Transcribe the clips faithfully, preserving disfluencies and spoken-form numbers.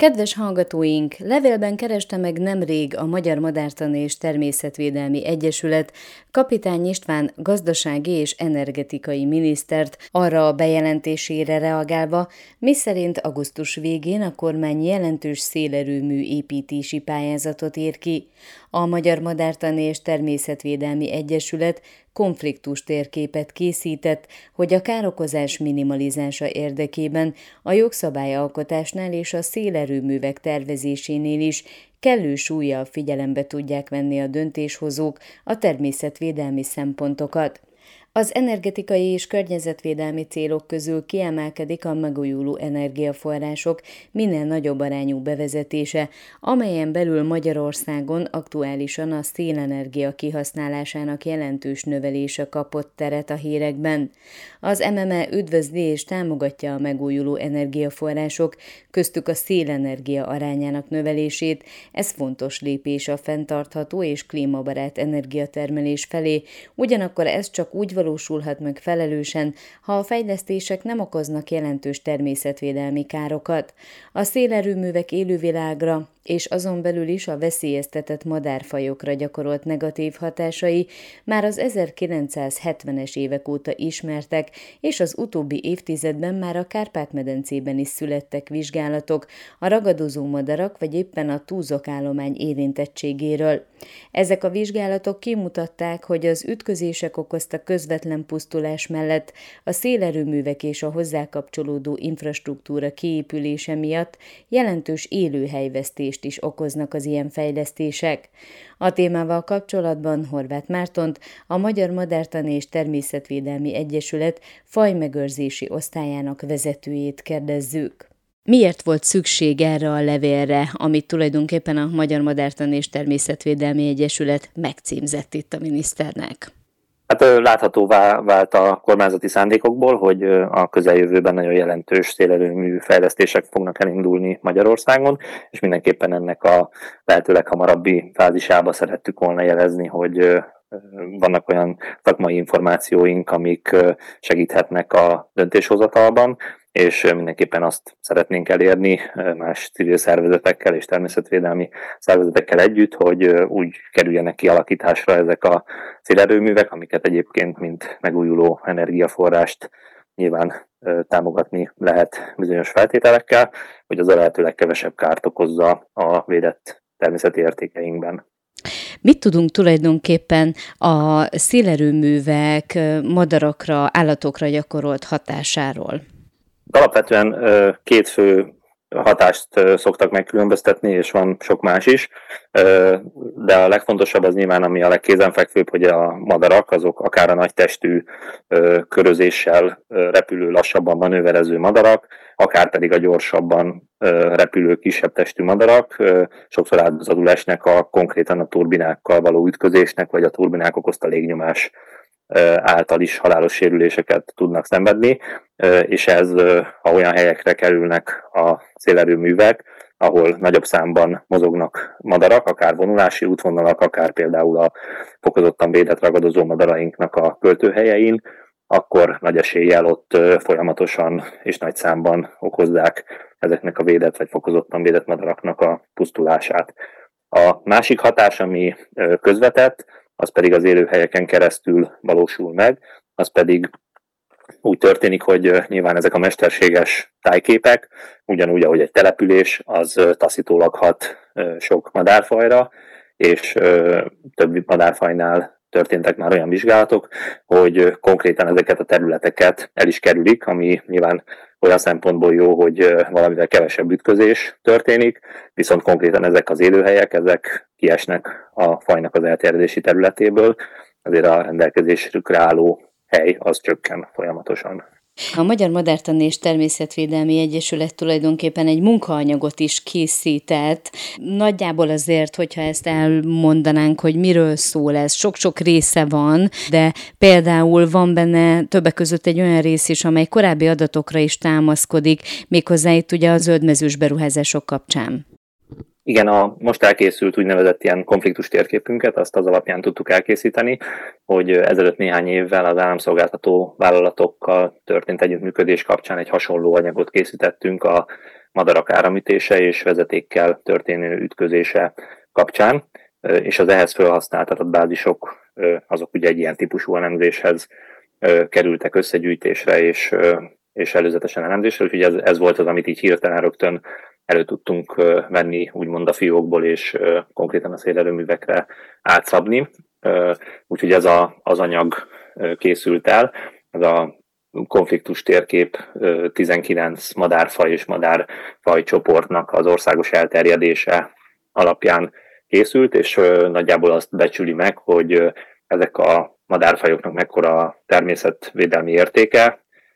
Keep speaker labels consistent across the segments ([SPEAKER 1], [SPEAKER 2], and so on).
[SPEAKER 1] Kedves hallgatóink, levélben kereste meg nemrég a Magyar Madártani és Természetvédelmi Egyesület Kapitány István gazdasági és energetikai minisztert arra a bejelentésére reagálva, miszerint augusztus végén a kormány jelentős szélerőmű építési pályázatot ír ki. A Magyar Madártani és Természetvédelmi Egyesület konfliktus térképet készített, hogy a károkozás minimalizása érdekében a jogszabályalkotásnál és a szélerőművek tervezésénél is kellő súllyal figyelembe tudják venni a döntéshozók a természetvédelmi szempontokat. Az energetikai és környezetvédelmi célok közül kiemelkedik a megújuló energiaforrások minél nagyobb arányú bevezetése, amelyen belül Magyarországon aktuálisan a szélenergia kihasználásának jelentős növelése kapott teret a hírekben. Az em em e üdvözli és támogatja a megújuló energiaforrások, köztük a szélenergia arányának növelését. Ez fontos lépés a fenntartható és klímabarát energiatermelés felé, ugyanakkor ez csak úgy valósulhat meg felelősen, ha a fejlesztések nem okoznak jelentős természetvédelmi károkat. A szélerőművek élővilágra és azon belül is a veszélyeztetett madárfajokra gyakorolt negatív hatásai már az ezerkilencszázhetvenes évek óta ismertek, és az utóbbi évtizedben már a Kárpát-medencében is születtek vizsgálatok a ragadozó madarak vagy éppen a túzokállomány érintettségéről. Ezek a vizsgálatok kimutatták, hogy az ütközések okozta közvetlen pusztulás mellett a szélerőművek és a hozzá kapcsolódó infrastruktúra kiépülése miatt jelentős élőhelyvesztés is okoznak az ilyen fejlesztések. A témával kapcsolatban Horváth Mártont, a Magyar Madártani és Természetvédelmi Egyesület fajmegőrzési osztályának vezetőjét kérdezzük. Miért volt szükség erre a levélre, amit tulajdonképpen a Magyar Madártani és Természetvédelmi Egyesület megcímzett itt a miniszternek?
[SPEAKER 2] Hát láthatóvá vált a kormányzati szándékokból, hogy a közeljövőben nagyon jelentős szélerőmű fejlesztések fognak elindulni Magyarországon, és mindenképpen ennek a lehetőleg hamarabbi fázisába szerettük volna jelezni, hogy vannak olyan szakmai információink, amik segíthetnek a döntéshozatalban, és mindenképpen azt szeretnénk elérni más civil szervezetekkel és természetvédelmi szervezetekkel együtt, hogy úgy kerüljenek kialakításra ezek a szélerőművek, amiket egyébként mint megújuló energiaforrást nyilván támogatni lehet bizonyos feltételekkel, hogy az a lehető legkevesebb kárt okozza a védett természeti értékeinkben.
[SPEAKER 1] Mit tudunk tulajdonképpen a szélerőművek madarakra, állatokra gyakorolt hatásáról?
[SPEAKER 2] Alapvetően két fő hatást szoktak megkülönböztetni, és van sok más is, de a legfontosabb az nyilván, ami a legkézenfekvőbb, hogy a madarak, azok akár a nagy testű körözéssel repülő, lassabban manőverező madarak, akár pedig a gyorsabban repülő, kisebb testű madarak sokszor áldozatul esnek a konkrétan a turbinákkal való ütközésnek, vagy a turbinák okozta légnyomás által is halálos sérüléseket tudnak szenvedni, és ez, ha olyan helyekre kerülnek a szélerőművek, ahol nagyobb számban mozognak madarak, akár vonulási útvonalak, akár például a fokozottan védett ragadozó madarainknak a költőhelyein, akkor nagy eséllyel ott folyamatosan és nagy számban okozzák ezeknek a védett vagy fokozottan védett madaraknak a pusztulását. A másik hatás, ami közvetett, az pedig az élőhelyeken keresztül valósul meg, az pedig úgy történik, hogy nyilván ezek a mesterséges tájképek, ugyanúgy, ahogy egy település, az taszítólag hat sok madárfajra, és több madárfajnál történtek már olyan vizsgálatok, hogy konkrétan ezeket a területeket el is kerülik, ami nyilván olyan szempontból jó, hogy valamivel kevesebb ütközés történik, viszont konkrétan ezek az élőhelyek, ezek kiesnek a fajnak az elterjedési területéből, azért a rendelkezésükre álló hely az csökken folyamatosan.
[SPEAKER 1] A Magyar Madártani és Természetvédelmi Egyesület tulajdonképpen egy munkaanyagot is készített. Nagyjából azért, hogyha ezt elmondanánk, hogy miről szól ez, sok-sok része van, de például van benne többek között egy olyan rész is, amely korábbi adatokra is támaszkodik, méghozzá itt ugye a zöldmezős beruházások kapcsán.
[SPEAKER 2] Igen, a most elkészült úgynevezett ilyen konfliktus térképünket, azt az alapján tudtuk elkészíteni, hogy ezelőtt néhány évvel az államszolgáltató vállalatokkal történt együttműködés kapcsán egy hasonló anyagot készítettünk a madarak áramütése és vezetékkel történő ütközése kapcsán, és az ehhez felhasznált adatbázisok azok ugye egy ilyen típusú elemzéshez kerültek összegyűjtésre és, és előzetesen elemzésre, úgyhogy ez, ez volt az, amit így hirtelen rögtön elő tudtunk venni úgymond a fiókból, és konkrétan a szélerőművekre átszabni. Úgyhogy ez a, az anyag készült el, ez a konfliktus térkép tizenkilenc madárfaj és madárfaj csoportnak az országos elterjedése alapján készült, és nagyjából azt becsüli meg, hogy ezek a madárfajoknak mekkora természetvédelmi értéke,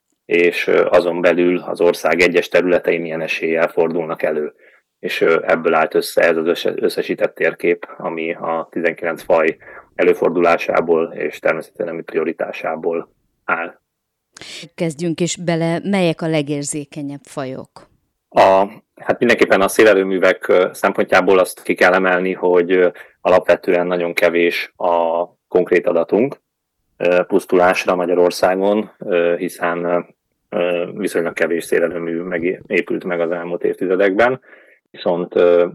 [SPEAKER 2] és azon belül az ország egyes területei milyen eséllyel fordulnak elő. És ebből állt össze ez az összesített térkép, ami a tizenkilenc faj előfordulásából és természetvédelmi prioritásából áll.
[SPEAKER 1] Kezdjünk is bele, melyek a legérzékenyebb fajok?
[SPEAKER 2] A, hát mindenképpen a szélerőművek szempontjából azt ki kell emelni, hogy alapvetően nagyon kevés a konkrét adatunk pusztulásra Magyarországon, hiszen viszonylag kevés szélerőmű épült meg az elmúlt évtizedekben, viszont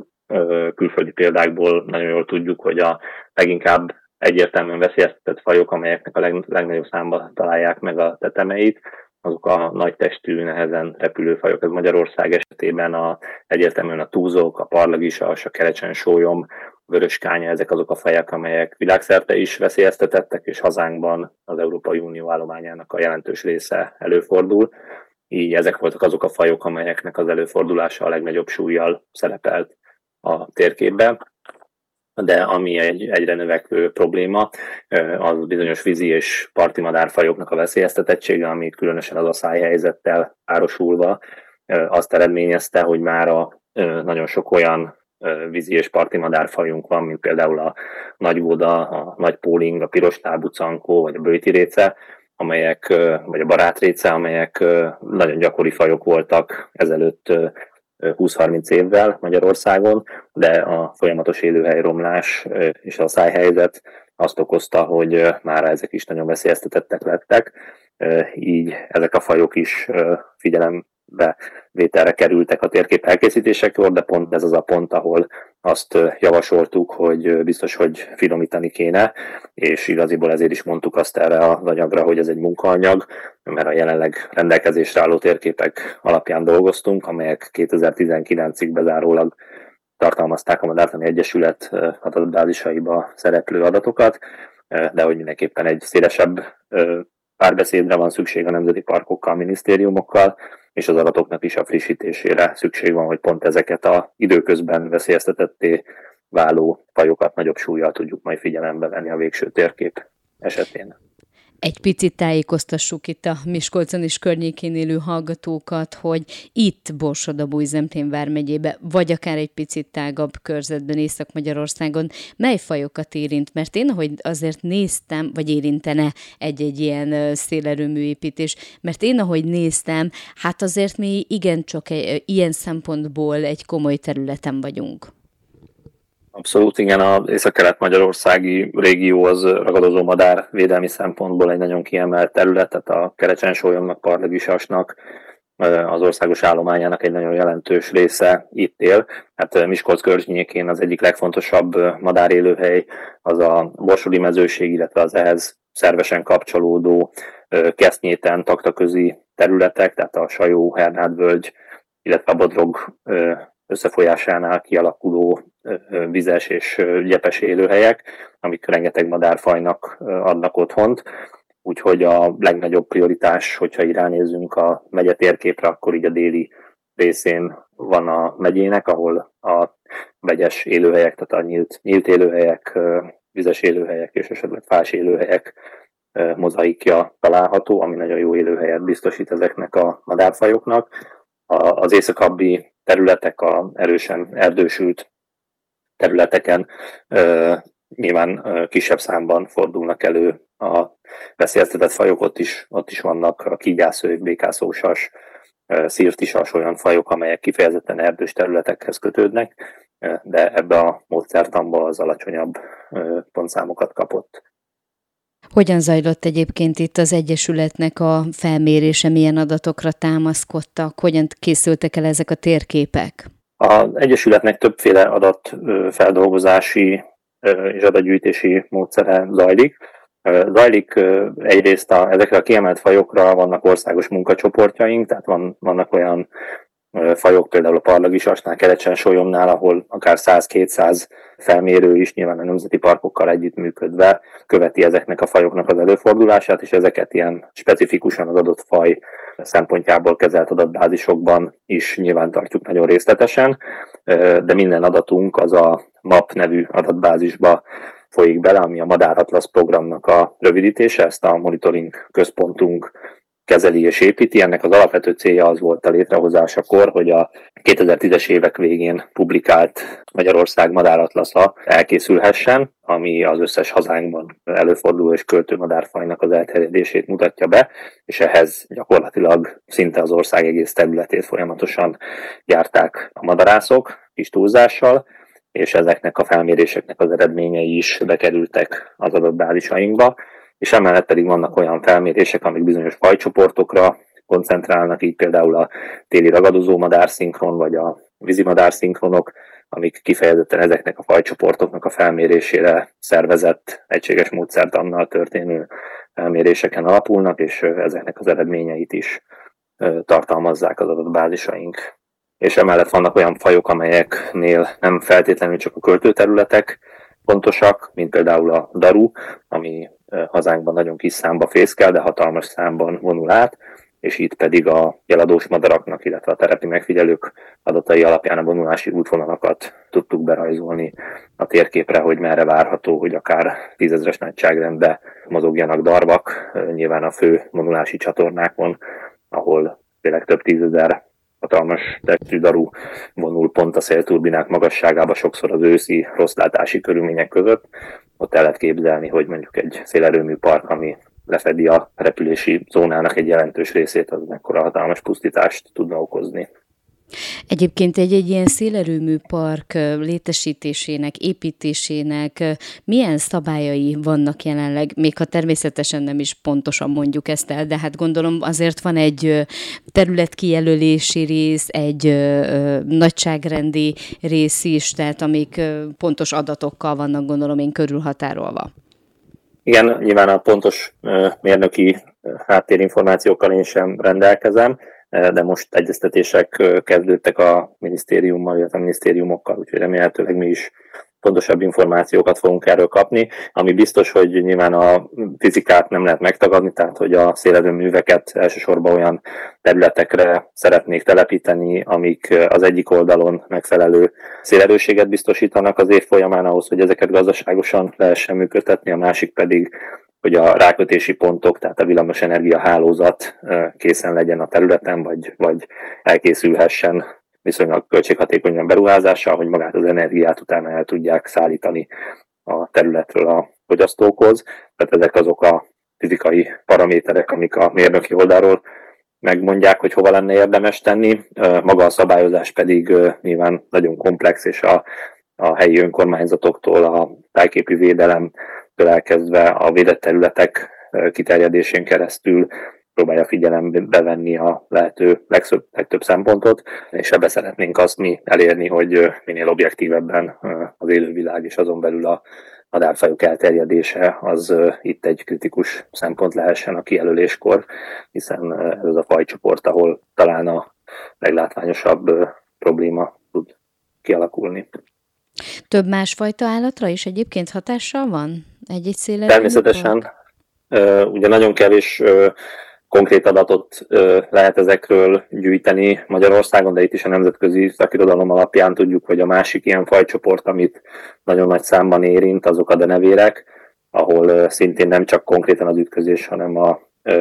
[SPEAKER 2] külföldi példákból nagyon jól tudjuk, hogy a leginkább egyértelműen veszélyeztetett fajok, amelyeknek a leg, legnagyobb számban találják meg a tetemeit, azok a nagy testű, nehezen repülő fajok. Ez Magyarország esetében a, egyértelműen a túzok, a parlagisas, a kerecsensólyom, a vöröskánya, ezek azok a fajok, amelyek világszerte is veszélyeztetettek, és hazánkban az Európai Unió állományának a jelentős része előfordul. Így ezek voltak azok a fajok, amelyeknek az előfordulása a legnagyobb súllyal szerepelt a térképben. De ami egy egyre növekvő probléma, az bizonyos vízi és parti madárfajoknak a veszélyeztetettsége, ami különösen az asszályhelyzettel párosulva azt eredményezte, hogy már a nagyon sok olyan vízi és parti madárfajunk van, mint például a nagyvóda, a nagypóling, a piroslábú cankó, vagy a böjtiréce, amelyek, vagy a barátréce, amelyek nagyon gyakori fajok voltak ezelőtt húsz-harminc évvel Magyarországon, de a folyamatos élőhelyromlás és a szájhelyzet azt okozta, hogy már ezek is nagyon veszélyeztetettek lettek, így ezek a fajok is figyelembe vételre kerültek a térkép elkészítésekor, de pont ez az a pont, ahol azt javasoltuk, hogy biztos, hogy finomítani kéne, és igaziból ezért is mondtuk azt erre az anyagra, hogy ez egy munkaanyag, mert a jelenleg rendelkezésre álló térképek alapján dolgoztunk, amelyek kétezer-tizenkilencig bezárólag tartalmazták a Madártani Egyesület adatbázisaiba szereplő adatokat, de hogy mindenképpen egy szélesebb párbeszédre van szükség a nemzeti parkokkal, minisztériumokkal, és az adatoknak is a frissítésére szükség van, hogy pont ezeket a időközben veszélyeztetetté váló fajokat nagyobb súllyal tudjuk majd figyelembe venni a végső térkép esetén.
[SPEAKER 1] Egy picit tájékoztassuk itt a Miskolcon és környékén élő hallgatókat, hogy itt Borsod-Abaúj-Zemplén vármegyébe, vagy akár egy picit tágabb körzetben Észak-Magyarországon mely fajokat érint? Mert én, ahogy azért néztem, vagy érintene egy-egy ilyen szélerőműépítés, mert én, ahogy néztem, hát azért mi igencsak egy, ilyen szempontból egy komoly területen vagyunk.
[SPEAKER 2] Abszolút, igen, az észak-kelet-magyarországi régió az ragadozó madár védelmi szempontból egy nagyon kiemelt terület, tehát a kerecsensólyomnak, parlagisasnak, az országos állományának egy nagyon jelentős része itt él. Hát Miskolc környékén az egyik legfontosabb madárélőhely az a borsodi mezőség, illetve az ehhez szervesen kapcsolódó Kesznyéten, taktaközi területek, tehát a Sajó, Hernád völgy, illetve a Bodrog összefolyásánál kialakuló vizes és gyepes élőhelyek, amik rengeteg madárfajnak adnak otthont. Úgyhogy a legnagyobb prioritás, hogyha így ránézzünk a megye térképre, akkor így a déli részén van a megyének, ahol a vegyes élőhelyek, tehát a nyílt, nyílt élőhelyek, vizes élőhelyek és esetleg fás élőhelyek mozaikja található, ami nagyon jó élőhelyet biztosít ezeknek a madárfajoknak. Az északabbi területek, a erősen erdősült területeken nyilván kisebb számban fordulnak elő a veszélyeztetett fajok, ott is, ott is vannak a kígyászők, békászósas, szirtisas, olyan fajok, amelyek kifejezetten erdős területekhez kötődnek, de ebbe a módszertanba az alacsonyabb pontszámokat kapott.
[SPEAKER 1] Hogyan zajlott egyébként itt az Egyesületnek a felmérése, milyen adatokra támaszkodtak, hogyan készültek el ezek a térképek?
[SPEAKER 2] Az Egyesületnek többféle adatfeldolgozási és adatgyűjtési módszere zajlik. Zajlik egyrészt a, ezekre a kiemelt fajokra vannak országos munkacsoportjaink, tehát van, vannak olyan fajok, például a parlagisasnál, Kerecsen-Sólyomnál, ahol akár száz-kétszáz felmérő is nyilván a nemzeti parkokkal együttműködve követi ezeknek a fajoknak az előfordulását, és ezeket ilyen specifikusan az adott faj szempontjából kezelt adatbázisokban is nyilván tartjuk nagyon részletesen, de minden adatunk az a MAP nevű adatbázisba folyik bele, ami a Madáratlasz programnak a rövidítése, ezt a monitoring központunk kezeli és építi. Ennek az alapvető célja az volt a létrehozásakor, hogy a kétezer-tízes évek végén publikált Magyarország madáratlasza elkészülhessen, ami az összes hazánkban előforduló és költő madárfajnak az elterjedését mutatja be, és ehhez gyakorlatilag szinte az ország egész területét folyamatosan járták a madarászok, kis túlzással, és ezeknek a felméréseknek az eredményei is bekerültek az adatbázisainkba, és emellett pedig vannak olyan felmérések, amik bizonyos fajcsoportokra koncentrálnak, így például a téli ragadozó madárszinkron, vagy a vízi madárszinkronok, amik kifejezetten ezeknek a fajcsoportoknak a felmérésére szervezett, egységes módszertannal történő felméréseken alapulnak, és ezeknek az eredményeit is tartalmazzák az adatbázisaink. És emellett vannak olyan fajok, amelyeknél nem feltétlenül csak a költőterületek fontosak, mint például a daru, ami hazánkban nagyon kis számba fészkel, de hatalmas számban vonul át, és itt pedig a jeladós madaraknak, illetve a terepi megfigyelők adatai alapján a vonulási útvonalakat tudtuk berajzolni a térképre, hogy merre várható, hogy akár tízezres nagyságrendben mozogjanak darvak, nyilván a fő vonulási csatornákon, ahol tényleg több tízezer hatalmas testű daru vonul pont a szélturbinák magasságába, sokszor az őszi rosszlátási körülmények között. Ott el lehet képzelni, hogy mondjuk egy szélerőmű park, ami lefedi a repülési zónának egy jelentős részét, az mekkora hatalmas pusztítást tudna okozni.
[SPEAKER 1] Egyébként egy-egy ilyen szélerőmű park létesítésének, építésének milyen szabályai vannak jelenleg, még ha természetesen nem is pontosan mondjuk ezt el, de hát gondolom azért van egy területkijelölési rész, egy nagyságrendi rész is, tehát amik pontos adatokkal vannak, gondolom én, körülhatárolva.
[SPEAKER 2] Igen, nyilván a pontos mérnöki háttérinformációkkal én sem rendelkezem, de most egyeztetések kezdődtek a minisztériummal, illetve a minisztériumokkal, úgyhogy remélhetőleg mi is pontosabb információkat fogunk erről kapni. Ami biztos, hogy nyilván a fizikát nem lehet megtagadni, tehát hogy a szélerőműveket elsősorban olyan területekre szeretnék telepíteni, amik az egyik oldalon megfelelő szélerőséget biztosítanak az év folyamán ahhoz, hogy ezeket gazdaságosan lehessen működtetni, a másik pedig hogy a rákötési pontok, tehát a villamosenergia hálózat készen legyen a területen, vagy, vagy elkészülhessen viszonylag költséghatékonyan beruházással, hogy magát az energiát utána el tudják szállítani a területről a fogyasztókhoz. Tehát ezek azok a fizikai paraméterek, amik a mérnöki oldalról megmondják, hogy hova lenne érdemes tenni. Maga a szabályozás pedig nyilván nagyon komplex, és a, a helyi önkormányzatoktól a tájképi védelem elkezdve a védett területek kiterjedésén keresztül próbálja figyelembe venni a lehető legszöbb, legtöbb szempontot, és ebbe szeretnénk azt mi elérni, hogy minél objektívebben az élővilág és azon belül a madárfajok elterjedése az itt egy kritikus szempont lehessen a kijelöléskor, hiszen ez az a fajcsoport, ahol talán a leglátványosabb probléma tud kialakulni.
[SPEAKER 1] Több másfajta állatra is egyébként hatással van egy-egy szélerőmű?
[SPEAKER 2] Természetesen. Ugye nagyon kevés konkrét adatot lehet ezekről gyűjteni Magyarországon, de itt is a nemzetközi szakirodalom alapján tudjuk, hogy a másik ilyen fajcsoport, amit nagyon nagy számban érint, azok a denevérek, ahol szintén nem csak konkrétan az ütközés, hanem a,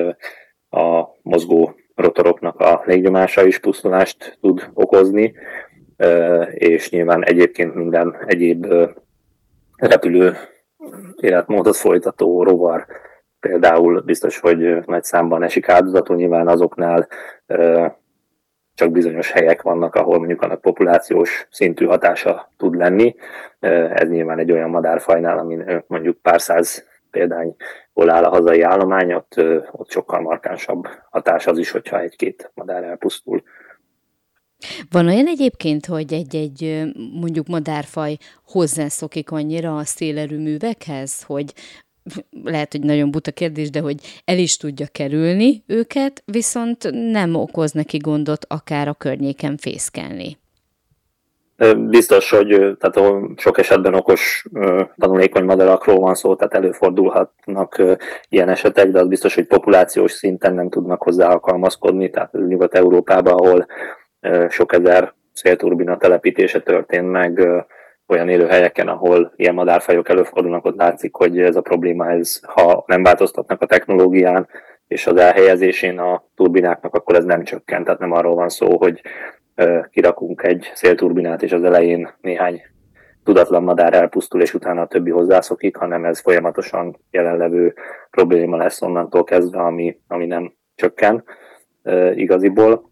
[SPEAKER 2] a mozgó rotoroknak a légnyomása is pusztulást tud okozni, és nyilván egyébként minden egyéb repülő életmódot folytató rovar például biztos, hogy nagy számban esik áldozatul, nyilván azoknál csak bizonyos helyek vannak, ahol mondjuk annak populációs szintű hatása tud lenni. Ez nyilván egy olyan madárfajnál, amin mondjuk pár száz példány, hol áll a hazai állomány, ott, ott sokkal markánsabb hatás az is, hogyha egy-két madár elpusztul.
[SPEAKER 1] Van olyan egyébként, hogy egy-egy mondjuk madárfaj hozzászokik annyira a szélerőművekhez, hogy lehet, hogy nagyon buta kérdés, de hogy el is tudja kerülni őket, viszont nem okoz neki gondot akár a környéken fészkelni.
[SPEAKER 2] Biztos, hogy tehát sok esetben okos, tanulékony madarakról van szó, tehát előfordulhatnak ilyen esetek, de az biztos, hogy populációs szinten nem tudnak hozzá alkalmazkodni, tehát Nyugat-Európában, ahol sok ezer szélturbina telepítése történt meg olyan élőhelyeken, ahol ilyen madárfajok előfordulnak, ott látszik, hogy ez a probléma, ez, ha nem változtatnak a technológián és az elhelyezésén a turbináknak, akkor ez nem csökkent. Tehát nem arról van szó, hogy kirakunk egy szélturbinát, és az elején néhány tudatlan madár elpusztul, és utána a többi hozzászokik, hanem ez folyamatosan jelenlevő probléma lesz onnantól kezdve, ami, ami nem csökken igaziból.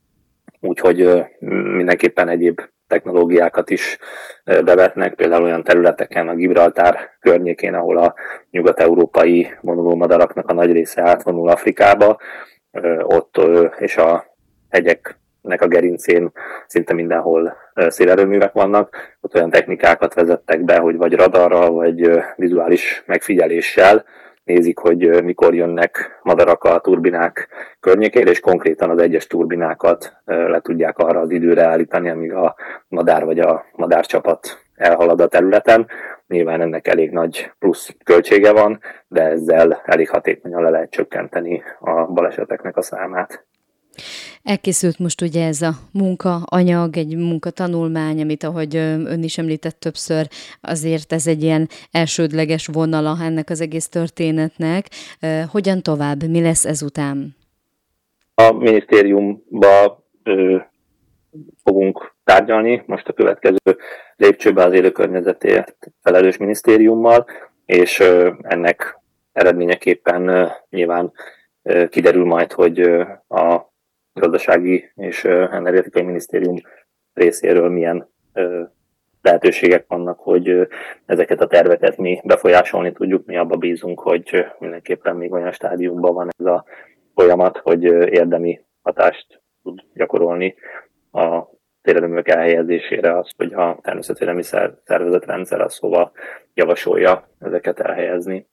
[SPEAKER 2] Úgyhogy mindenképpen egyéb technológiákat is bevetnek, például olyan területeken, a Gibraltár környékén, ahol a nyugat-európai vonulómadaraknak a nagy része átvonul Afrikába, ott és a hegyeknek a gerincén szinte mindenhol szélerőművek vannak, ott olyan technikákat vezettek be, hogy vagy radarral, vagy vizuális megfigyeléssel nézik, hogy mikor jönnek madarak a turbinák környékére, és konkrétan az egyes turbinákat le tudják arra az időre állítani, amíg a madár vagy a madárcsapat elhalad a területen. Nyilván ennek elég nagy plusz költsége van, de ezzel elég hatékonyan le lehet csökkenteni a baleseteknek a számát.
[SPEAKER 1] Elkészült most ugye ez a munkaanyag, egy munkatanulmány, amit ahogy ön is említett többször, azért ez egy ilyen elsődleges vonala ennek az egész történetnek. Hogyan tovább? Mi lesz ezután?
[SPEAKER 2] A minisztériumba ö, fogunk tárgyalni most a következő lépcsőben az élőkörnyezetért felelős minisztériummal, és ö, ennek eredményeképpen ö, nyilván ö, kiderül majd, hogy ö, a gazdasági és energetikai minisztérium részéről milyen lehetőségek vannak, hogy ezeket a terveket mi befolyásolni tudjuk. Mi abba bízunk, hogy mindenképpen még olyan stádiumban van ez a folyamat, hogy érdemi hatást tud gyakorolni a szélerőművek elhelyezésére az, hogy a természetvédelmi szervezetrendszer az szóval javasolja ezeket elhelyezni.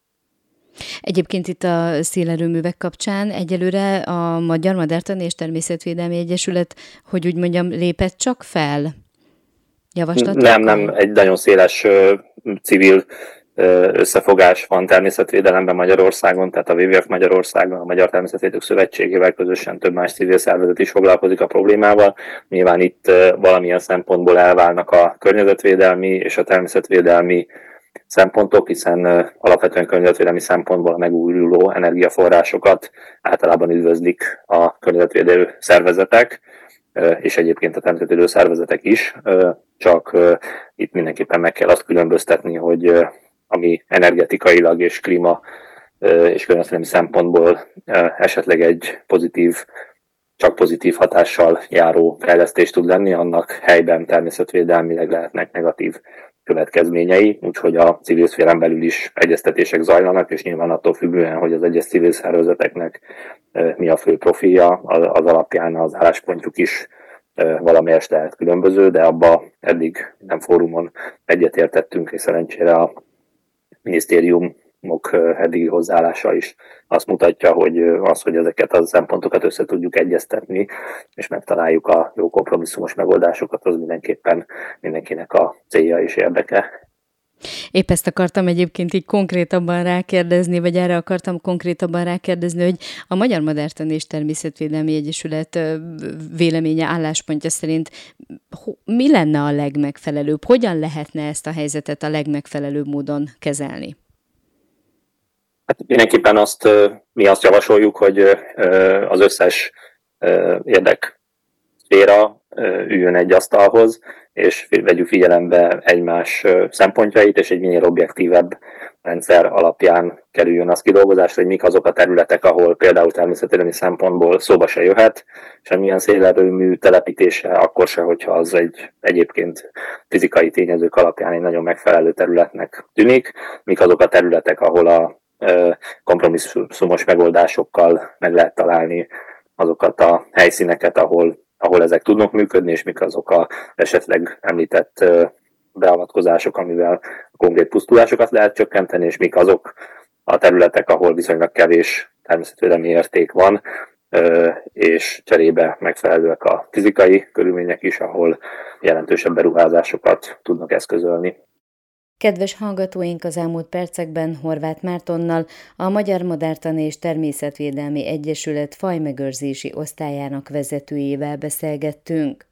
[SPEAKER 1] Egyébként itt a szélerőművek kapcsán egyelőre a Magyar Madártani és Természetvédelmi Egyesület, hogy úgy mondjam, lépett csak fel? Javaslatok?
[SPEAKER 2] Nem, nem, egy nagyon széles uh, civil uh, összefogás van természetvédelemben Magyarországon, tehát a dupla vé vé ef Magyarországon, a Magyar Természetvédők Szövetségével közösen több más civil szervezet is foglalkozik a problémával. Nyilván itt uh, valamilyen szempontból elválnak a környezetvédelmi és a természetvédelmi szempontok, hiszen uh, alapvetően környezetvédelmi szempontból a megújuló energiaforrásokat általában üdvözlik a környezetvédő szervezetek, uh, és egyébként a természetvédő szervezetek is, uh, csak uh, itt mindenképpen meg kell azt különböztetni, hogy uh, ami energetikailag és klíma uh, és környezetvédelmi szempontból uh, esetleg egy pozitív, csak pozitív hatással járó fejlesztés tud lenni, annak helyben természetvédelmileg lehetnek negatív következményei, úgyhogy a civil szférán belül is egyeztetések zajlanak, és nyilván attól függően, hogy az egyes civil szervezeteknek mi a fő profilja, az alapján az álláspontjuk is valamelyest lehet különböző, de abba eddig nem fórumon egyetértettünk, és szerencsére a minisztériumok eddigi hozzáállása is azt mutatja, hogy az, hogy ezeket a szempontokat össze tudjuk egyeztetni, és megtaláljuk a jó kompromisszumos megoldásokat, az mindenképpen mindenkinek a célja és érdeke.
[SPEAKER 1] Épp ezt akartam egyébként így konkrétabban rákérdezni, vagy erre akartam konkrétabban rákérdezni, hogy a Magyar Madártani és Természetvédelmi Egyesület véleménye, álláspontja szerint mi lenne a legmegfelelőbb? Hogyan lehetne ezt a helyzetet a legmegfelelőbb módon kezelni?
[SPEAKER 2] Hát mindenképpen azt, mi azt javasoljuk, hogy az összes érdekszféra üljön egy asztalhoz, és vegyük figyelembe egymás szempontjait, és egy minél objektívebb rendszer alapján kerüljön az kidolgozásra, hogy mik azok a területek, ahol például természetvédelmi szempontból szóba se jöhet, semmilyen szélerőmű telepítése, akkor se, hogyha az egy egyébként fizikai tényezők alapján egy nagyon megfelelő területnek tűnik, mik azok a területek, ahol a kompromisszumos megoldásokkal meg lehet találni azokat a helyszíneket, ahol, ahol ezek tudnak működni, és mik azok a esetleg említett beavatkozások, amivel a konkrét pusztulásokat lehet csökkenteni, és mik azok a területek, ahol viszonylag kevés természetvédelmi érték van, és cserébe megfelelőek a fizikai körülmények is, ahol jelentősebb beruházásokat tudnak eszközölni.
[SPEAKER 1] Kedves hallgatóink, az elmúlt percekben Horváth Mártonnal, a Magyar Madártani és Természetvédelmi Egyesület fajmegőrzési osztályának vezetőjével beszélgettünk.